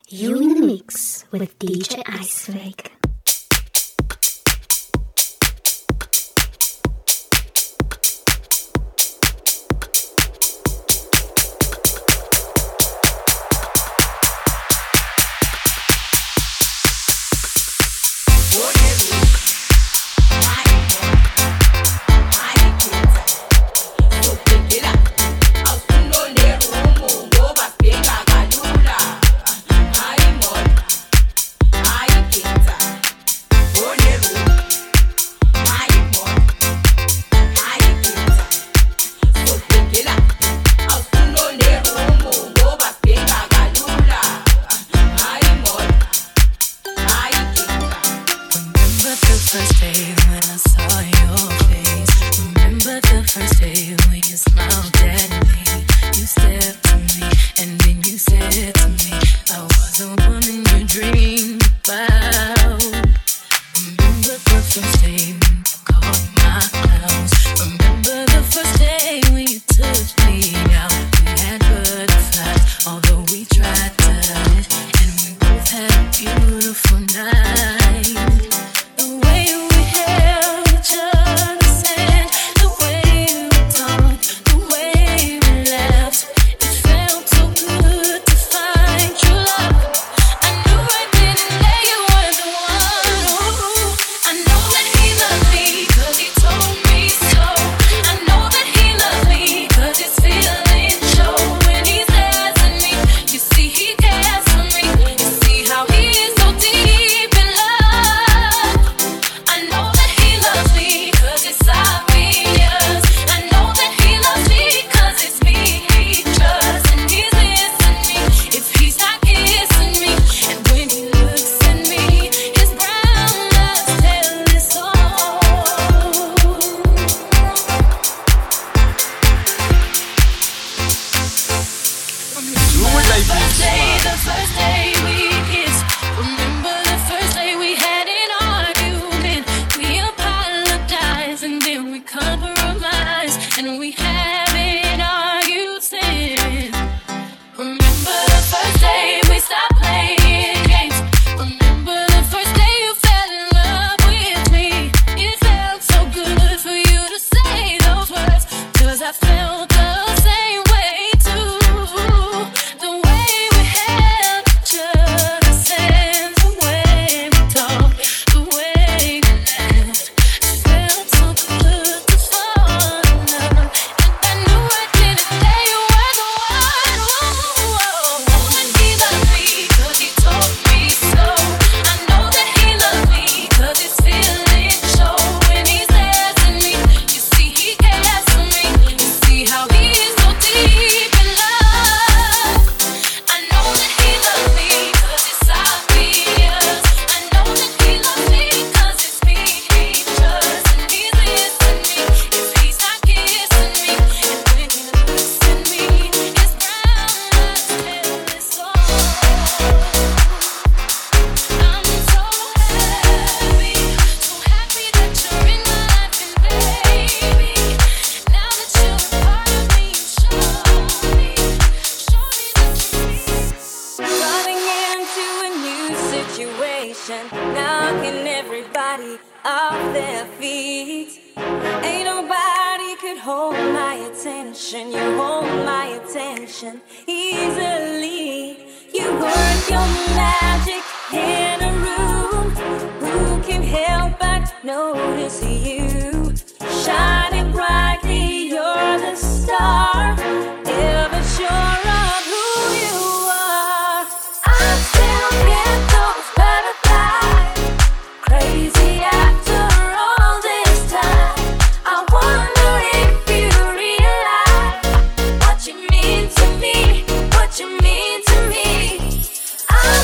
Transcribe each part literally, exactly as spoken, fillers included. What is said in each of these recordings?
You in the mix with D J Iceflake.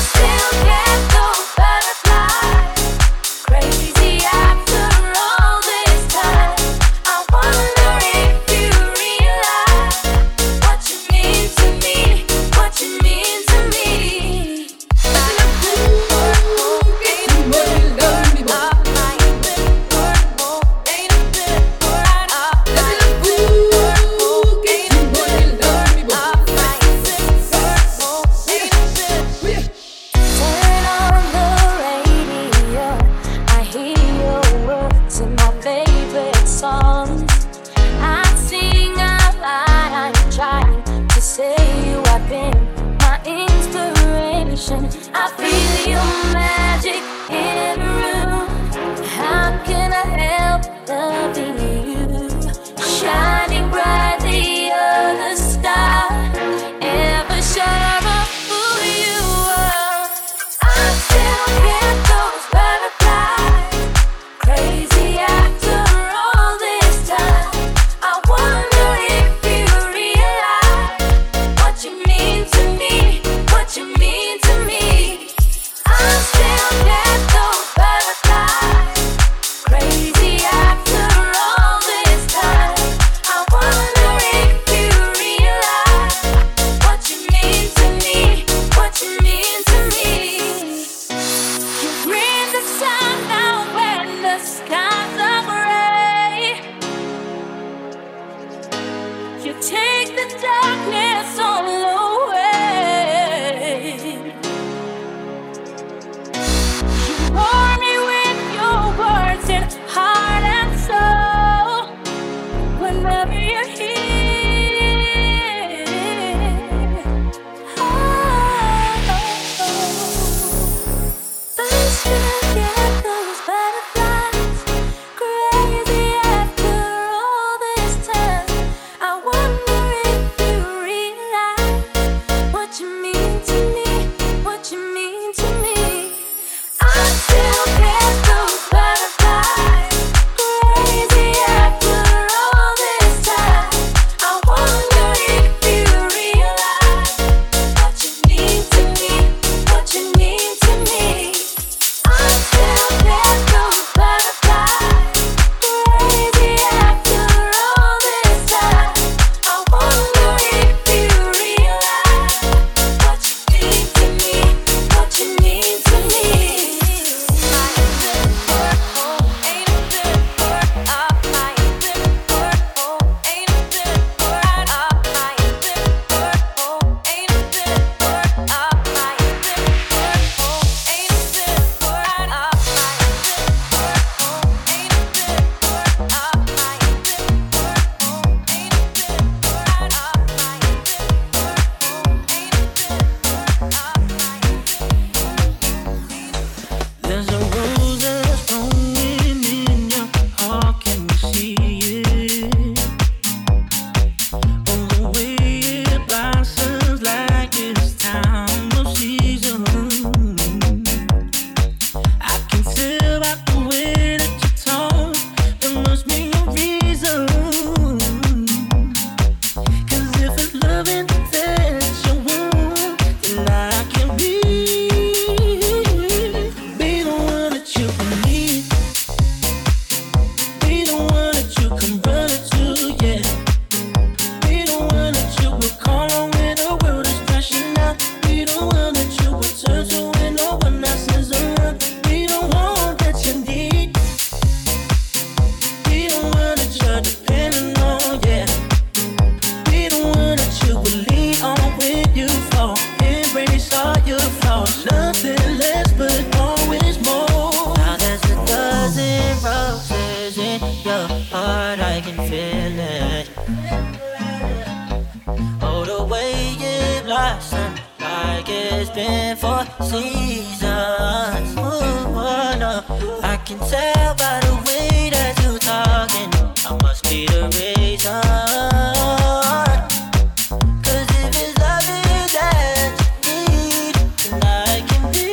Still get those butterflies, crazy after all. vibration. I feel your magic in the room. How can I help loving you? Shining bright, the other star, ever sure of who you are. I still get those butterflies, crazy after all this time. I wonder if you realize what you mean to me, what you mean to me. I still get those butterflies, crazy after all this time. I wonder if you realize what you mean to me, what you mean to me. You bring the sun out when the skies are gray. You take the darkness all away. You warm me with your words in heart and soul. Whenever you're here, oh, but I still get those butterflies, crazy after all this time. I wonder if you realize what you mean to me, what you mean to me. I still get those butterflies, crazy after all this time. I wonder if you realize what you mean to me, what you mean to me. I still get those butterflies, crazy after all this time. I wonder if you realize what you mean to me, what you mean to me. There's a rose that's growing in your heart, can you see it? Oh, the way it blossoms like this time of season. I can tell by the way that you talk, there must be a reason. 'Cause if it's loving that you want, then I can be Be the one that you can need. Be the one that you can run to, yeah. Be the one that you will call on when the world is crashing out. Be the one that you will turn to when no one else is around. Be the one that you need. Be the one that you're depending on, yeah. Be the one that you will lean on when you fall. Embrace all your flaws, nothing less but always more. Now there's a dozen roses in your heart, I can feel it. Oh, the way it blossoms like it's been for seasons. Ooh, oh, no. I can tell by the way that you're talking, I must be the reason. 'Cause if it's loving that you need, then I can be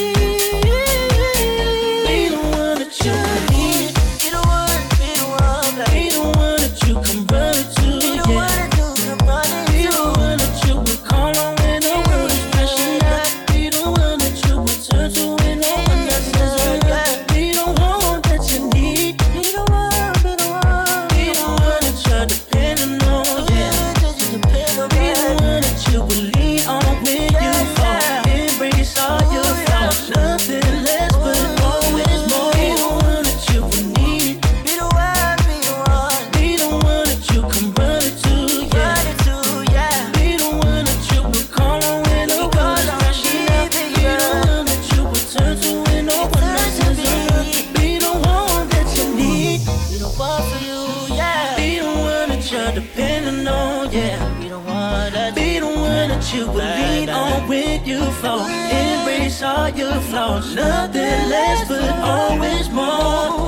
Be the one that you need. Be the one, be the one, be the one that you can run to, be the one that you can run to. Be the one that you will call on when the world is crashing out. Be the one that you will turn to when no one else is around. Be the one that you with you for. Embrace all your flaws, nothing less but always more.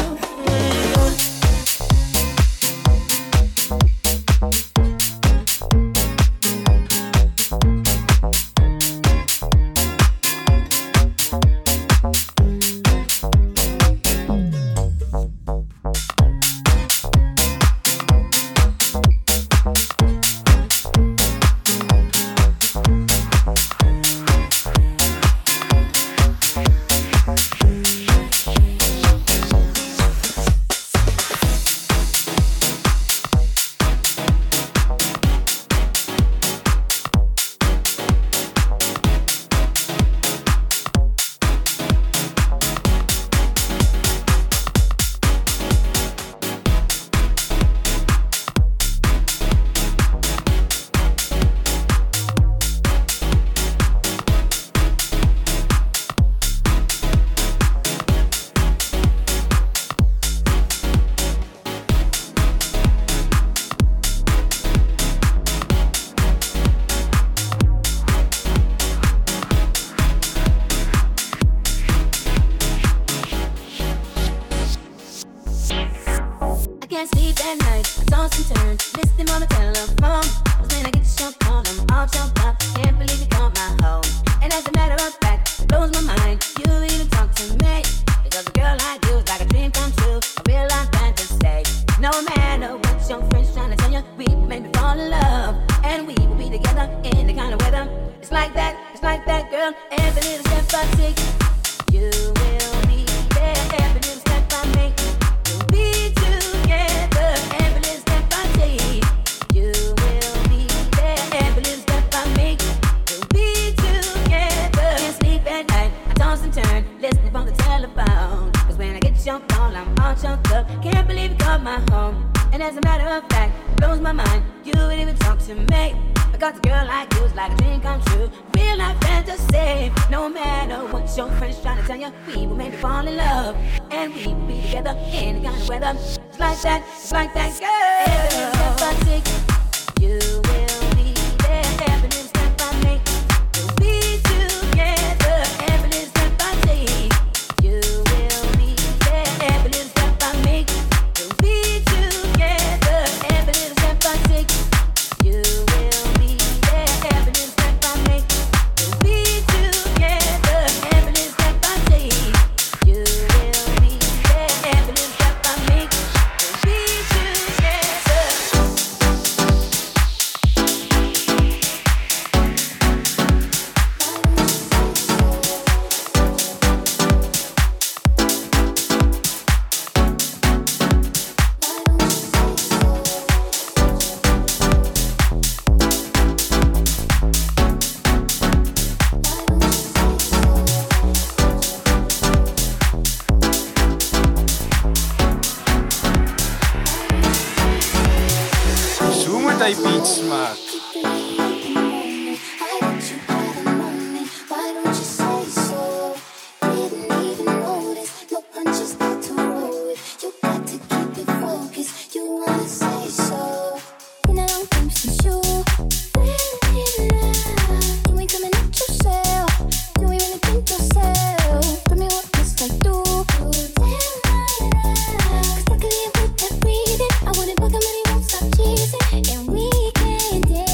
And we can dance.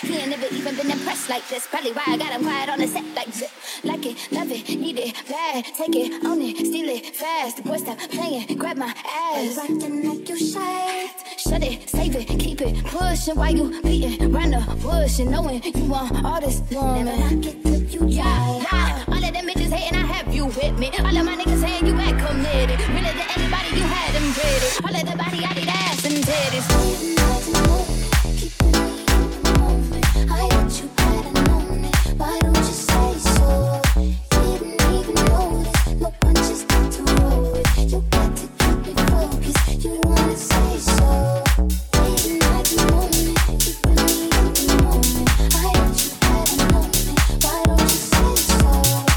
He ain't never even been impressed like this. Probably why I got him quiet on the set like this. Like it, love it, need it, bad. Take it, own it, steal it, fast. The boy stop playing, grab my ass. Acting like you shy. Shut it, save it, keep it pushing while you beating round the bush and knowing you want all this woman. Never knock it till you yeah, yeah. All of them bitches hating, I have you with me. All of my niggas saying you act committed. Really to anybody, you had them ready. All of the body, I need ass and titties. I want you better known it. Why don't you say so? Didn't even notice. No punches got to roll with. You got to keep it focused. You wanna say so? Didn't like you want it. Keep me in the moment. I want you better known it. Why don't you say so?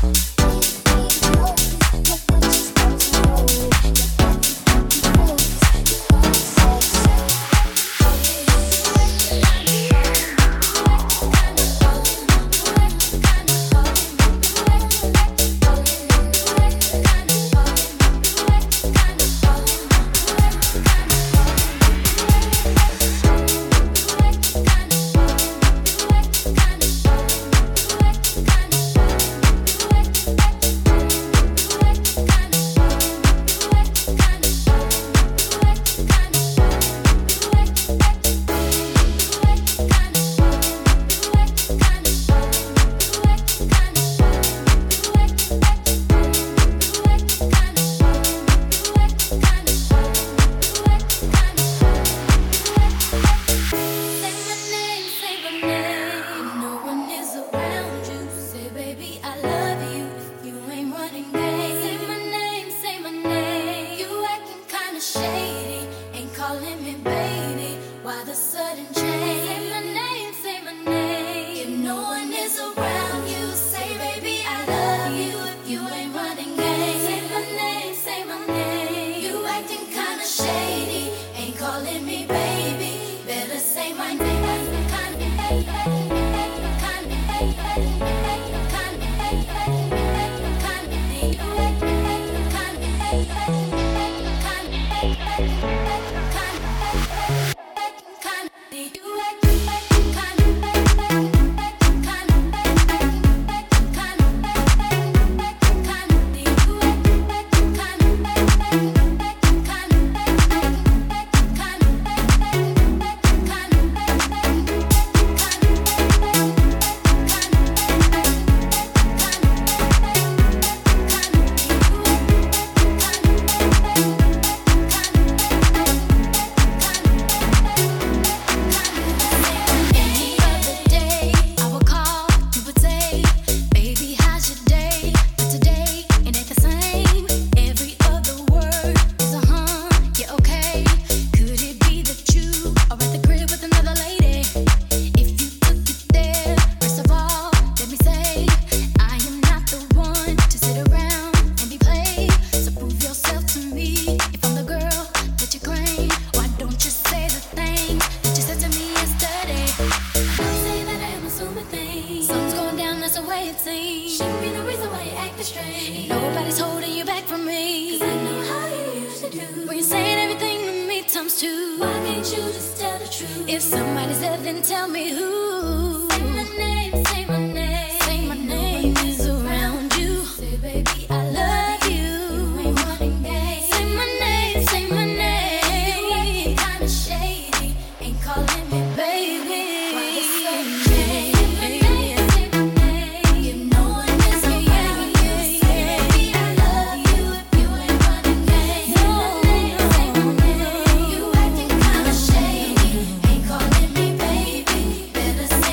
Didn't even notice. No punches got to roll with. You got to keep it focused. You wanna say so? Better say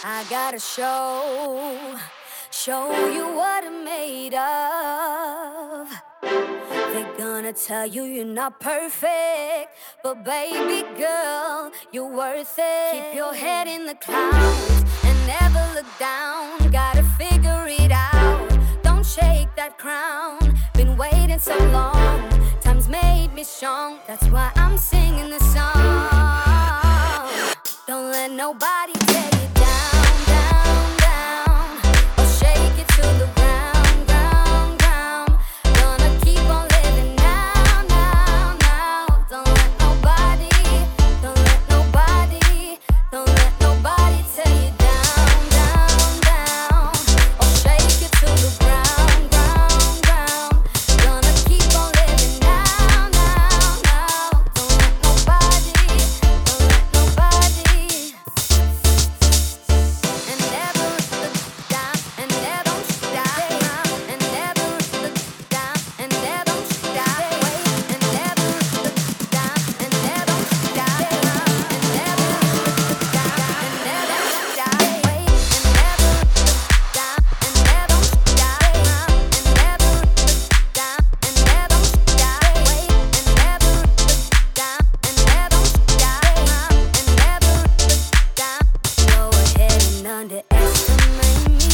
I gotta show, show you what I'm made of. They're gonna tell you you're not perfect, but baby girl, you're worth it. Keep your head in the clouds and never look down. Gotta figure it out, don't shake that crown. Been waiting so long, time's made me strong. That's why I'm singing this song. Don't let nobody tear you down, down, down, or shake it to the ground, ground, ground. Gonna keep on living now, now, now. Don't let nobody, don't let nobody, don't let nobody tear you down, down, down, or shake it to the ground, ground, ground. Gonna keep on living now, now, now. Don't let nobody, don't let nobody. And never look down, and never stop, and never look down, and never stop, and never look down, and never stop, and never look down, and never stop, and never look down, and never stop, and never look down, and never stop, and never look down, and never stop, and never look down. Go ahead and underestimate me,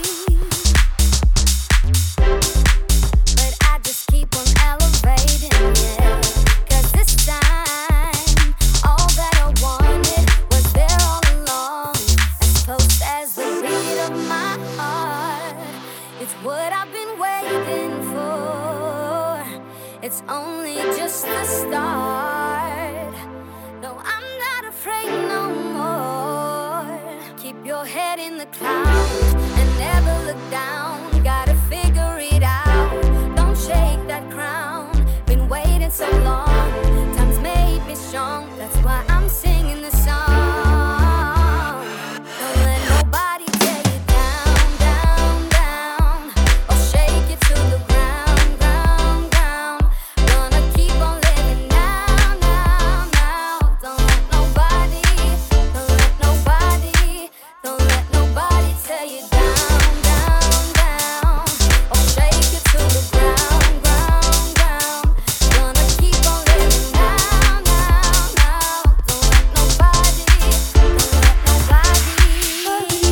but I just keep on elevating, yeah. 'Cause this time, all that I wanted was there all along, as close as the beat of my heart. It's what I've been waiting for. It's only just the start. No, I'm not afraid no more. Keep your head in the clouds and never look down. Gotta figure it out, don't shake that crown. Been waiting so long, time's made me strong. That's why I'm singing this song. Don't let nobody tear you down, down, down, or shake it to the ground, ground, ground. Gonna keep on living now, now, now. Don't let nobody, don't let nobody, don't let nobody tear you down, down, down, or shake it to the ground, ground, ground. Gonna keep on living now, now, now. Don't let nobody, don't let nobody,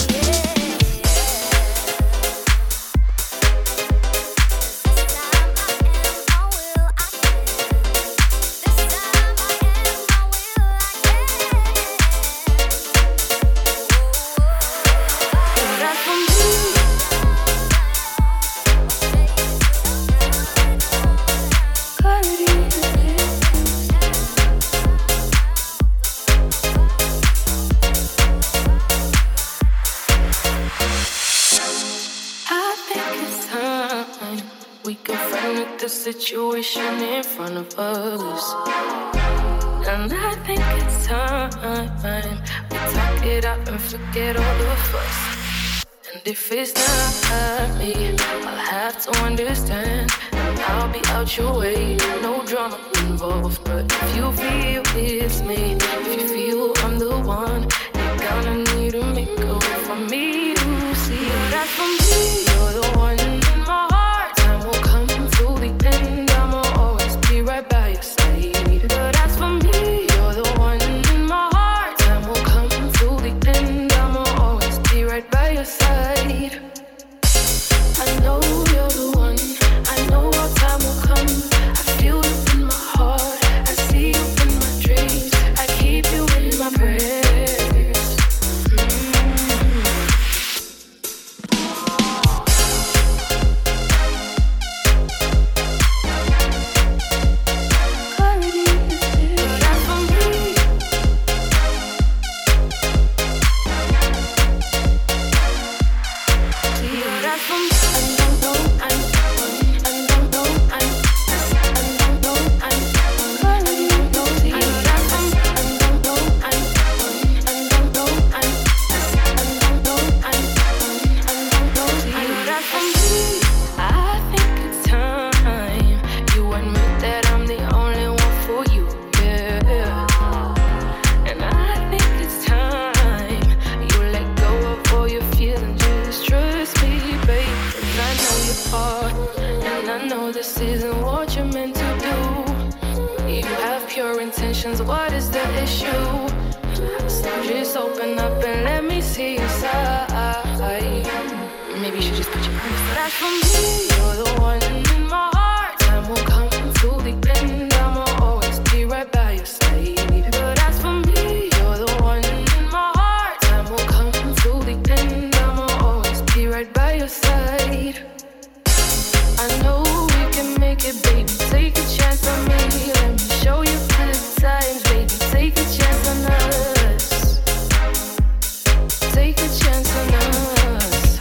I think it's time we confront the situation in front of us. And I think it's time we talk it out and forget all the fuss. And if it's not me, I'll have to understand, and I'll be out your way. No drama involved, but if you feel it's me, if you feel I'm the one, you're gonna need to make a way for me to see. That's for me, you're the one in my heart. Time will come to the end, I'ma always be right by your side. But as for me, you're the one in my heart. Time will come to the end, I'ma always be right by your side. I know you're the one, I know our time will come. I feel you in my heart, I see you in my dreams, I keep you in my prayers. open up and let me see your side. Maybe you should just put your purse. But as for me, you're the one in my heart. Time will come to the end. I'ma always be right by your side. But as for me, you're the one in my heart. Time will come to the end. I'ma always be right by your side. I know we can make it, baby. Take a chance on me. Let me show you good times, baby. Take a chance on us. Take a chance on us.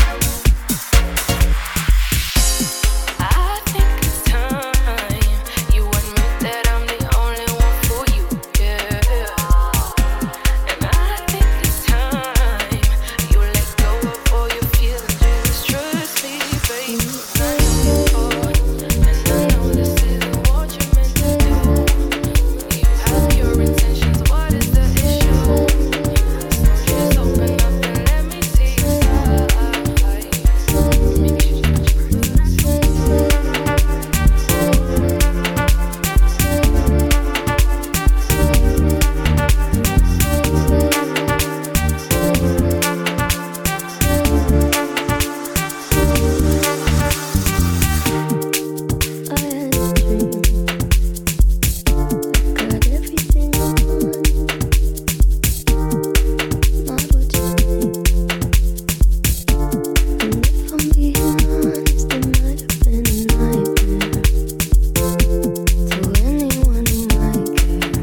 I think it's time you admit that I'm the only one for you, yeah. And I think it's time you let go of all your feelings. Just trust me, baby. I know you're bored, and I know this isn't what you're meant to do. You have your intentions, what is the issue? So just open up and let me see your side. Maybe you should just put your I had a dream. I got everything I want. Not what you think. And if I'm being honest, it might have been a nightmare to anyone who might care.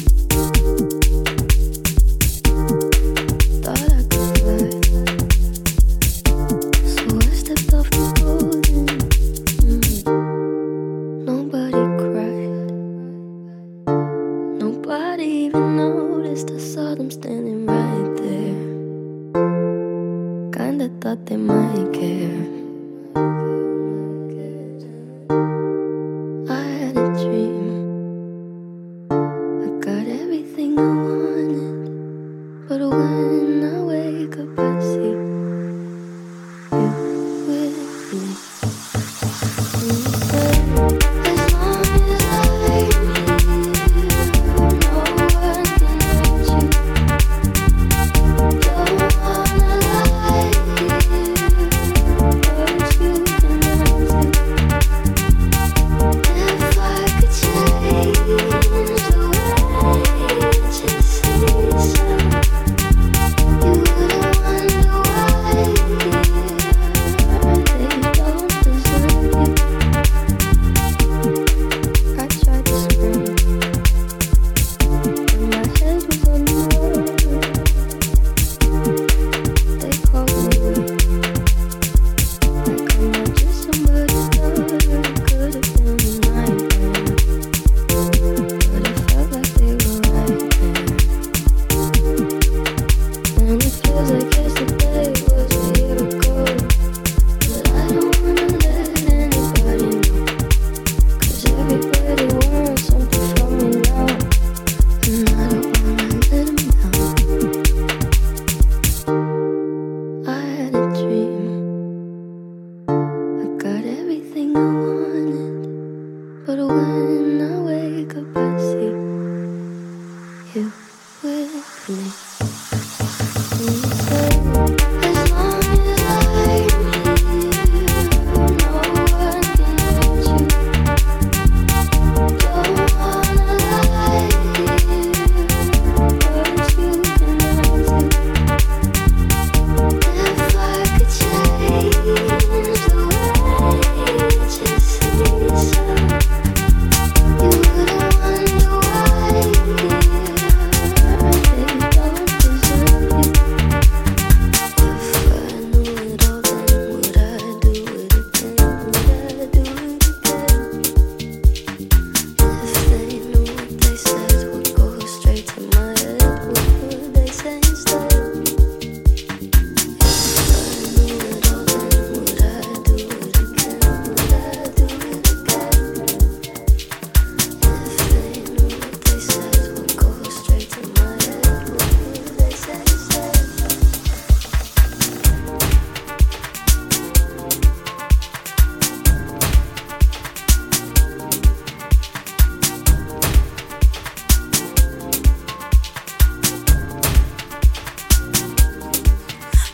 Thought I could fly, so I stepped off the boat and mm, nobody cried. Nobody even noticed. I saw them standing right there. Kinda thought they might care. I had a dream. I got everything I wanted. But when I wake up, I see you with me. And you said, as long as I'm here, no one can hurt you. Don't wanna lie here.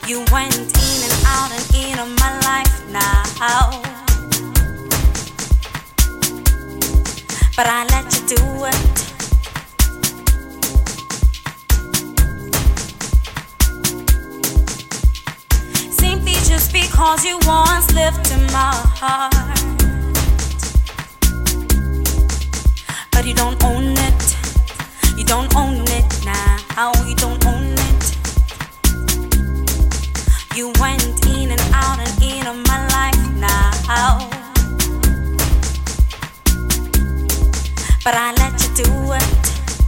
You went in and out and in of my life now, but I let you do it. Simply just because you once lived in my heart, but you don't own it. You don't own it now. You don't own it. You went in and out and in of my life now, but I let you do it.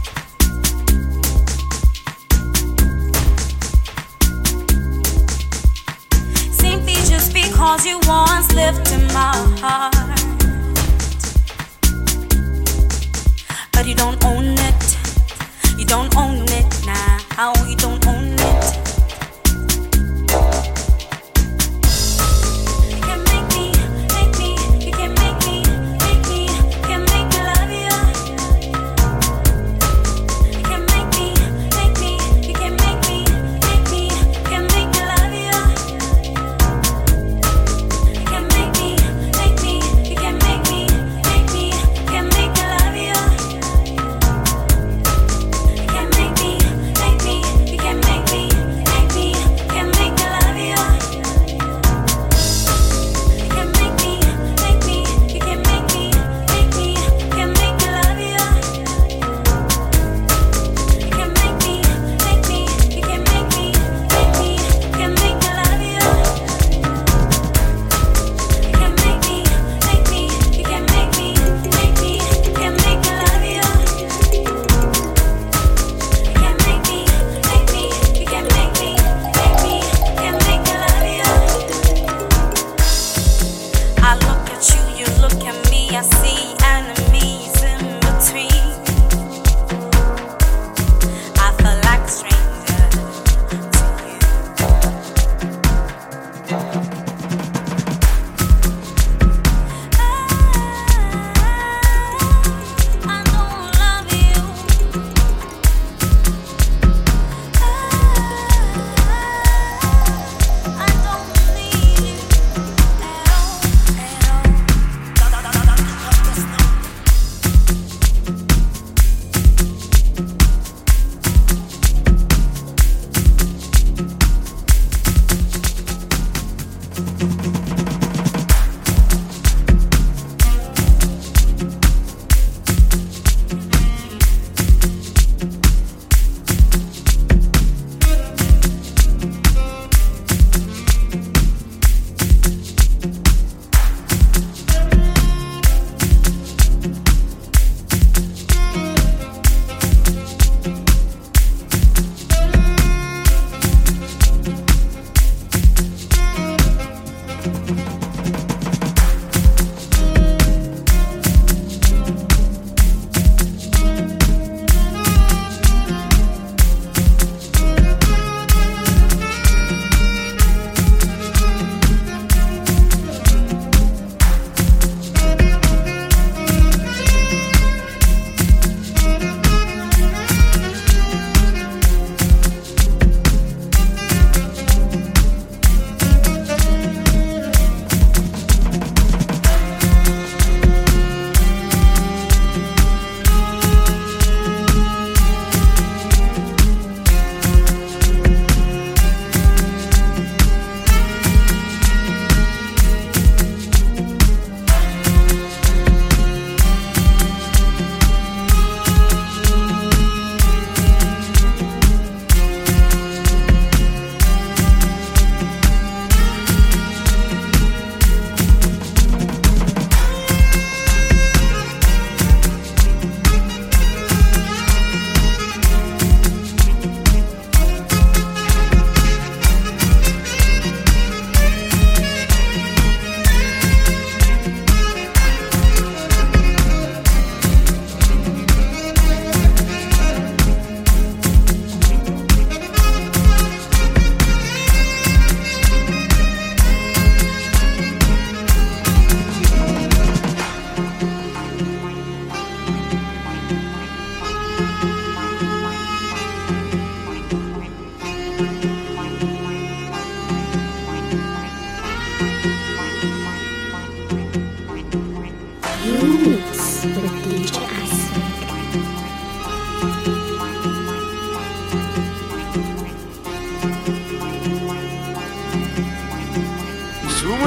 Simply just because you once lived in my heart, but you don't own it. You don't own it now. You don't own it.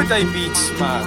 put I beats, man.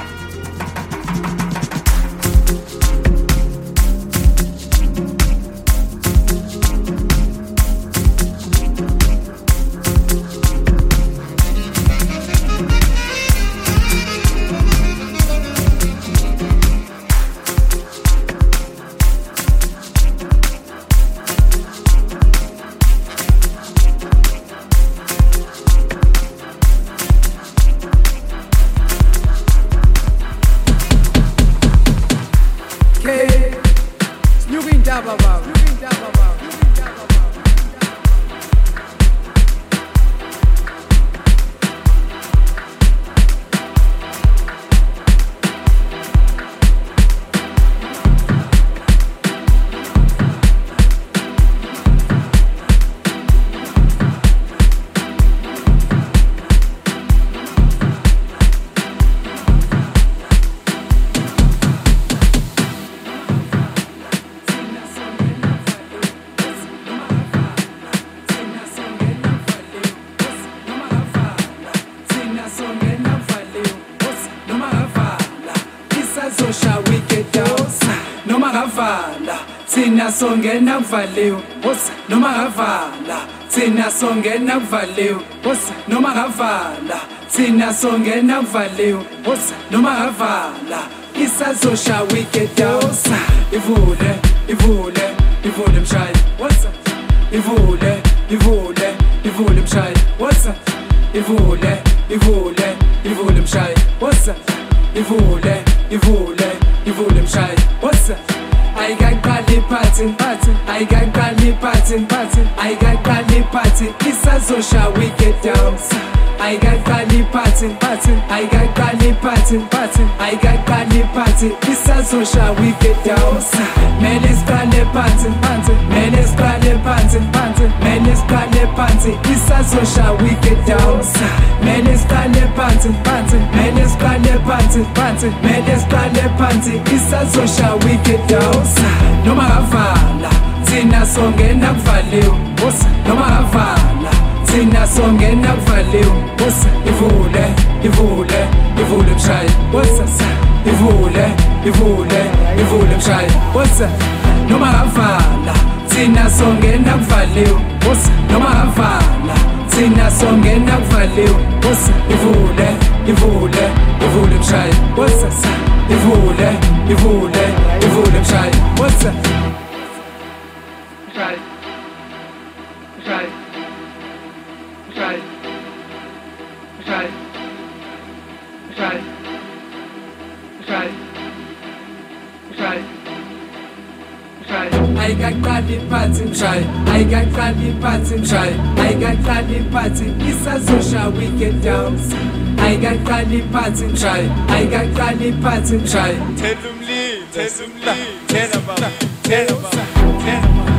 Songena kuvaliwe wosa noma ngavala thina songena kuvaliwe wosa noma ngavala thina songena kuvaliwe wosa noma ngavala isazosha wicked dosa ivule ivule ivule mshayi wosa ivule ivule ivule mshayi wosa ivule ivule ivule mshayi wosa ivule ivule ivule mshayi wosa I got Kali party, party. I got Kali party, party. I got Kali party. Isazosha we get down. I got Kali party, party. I got Kali party, party. I got Kali party. Isazosha we get down. Melis Kali party, party. Melis Kali party, party. Melis Kali party. Isazosha we get down. Melis Kali party, party. Melis Kali party, party. Melis Kali party. Isazosha we get down. Noma ngavala thina songena kuvaliwe wosa noma ngavala thina songena kuvaliwe wosa ivule ivule ivule mshayi wosa ivule ivule ivule mshayi wosa noma ngavala thina songena kuvaliwe wosa noma ngavala thina songena kuvaliwe wosa ivule ivule ivule mshayi wosa ivule ivule ivule mshayi wosa mshayi mshayi mshayi mshayi mshayi mshayi mshayi I got Kali party, mshayi I got Kali party, mshayi I got Kali party. Isazosha we get down. I got Kali party, mshayi I got Kali party, mshayi. Tell them leave, tell them leave, tell them about, tell them about, tell them about.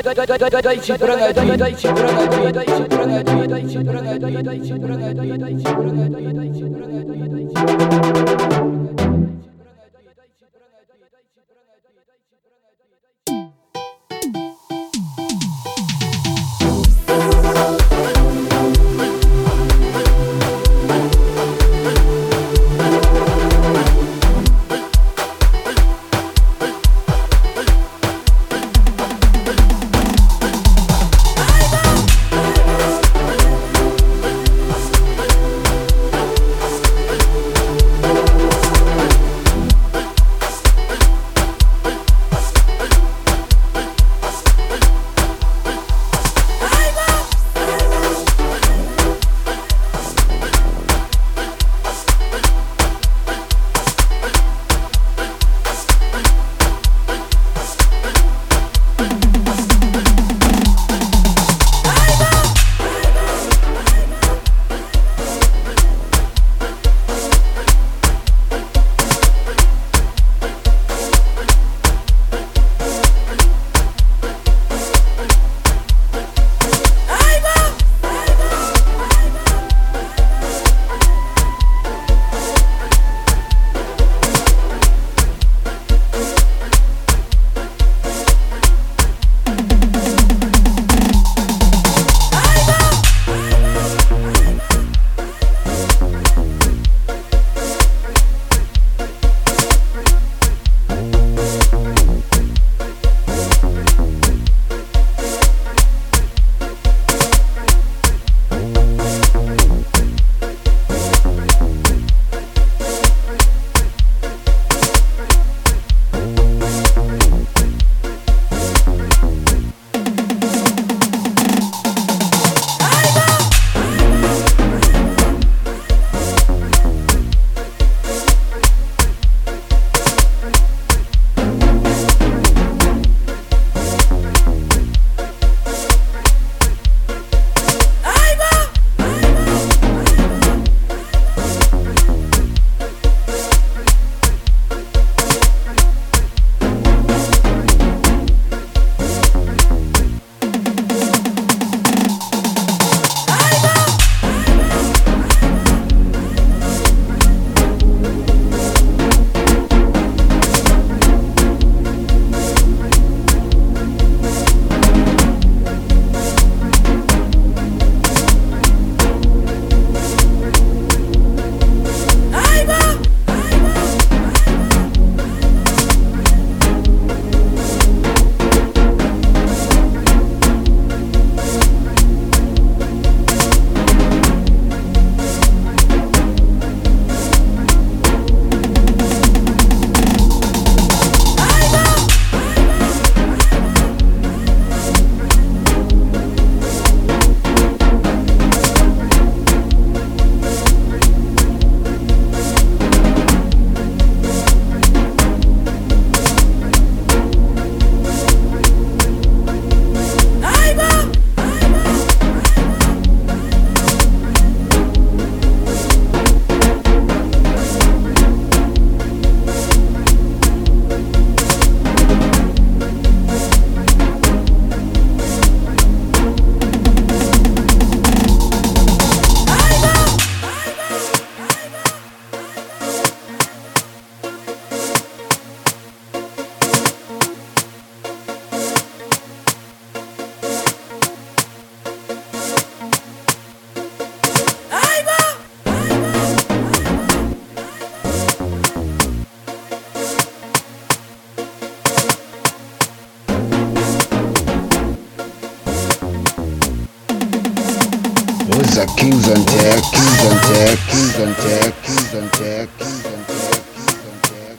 Those are kings on tech, kings on tech, kings on tech, kings on tech, kings on tech, kings on tech.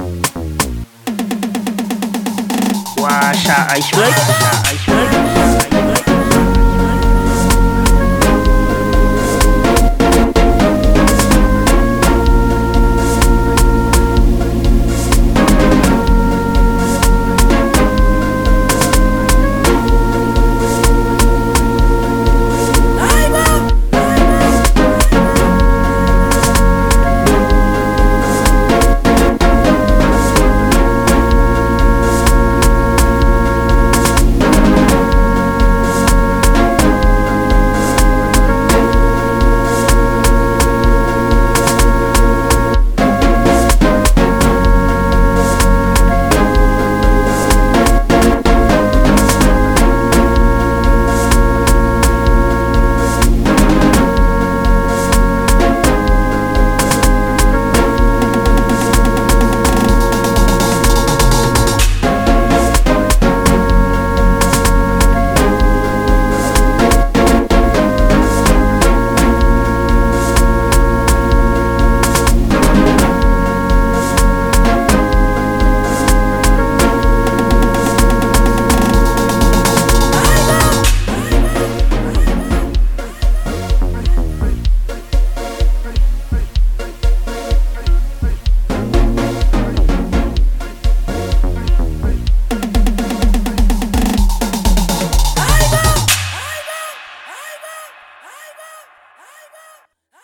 Washa Iceberg, Washa Iceberg.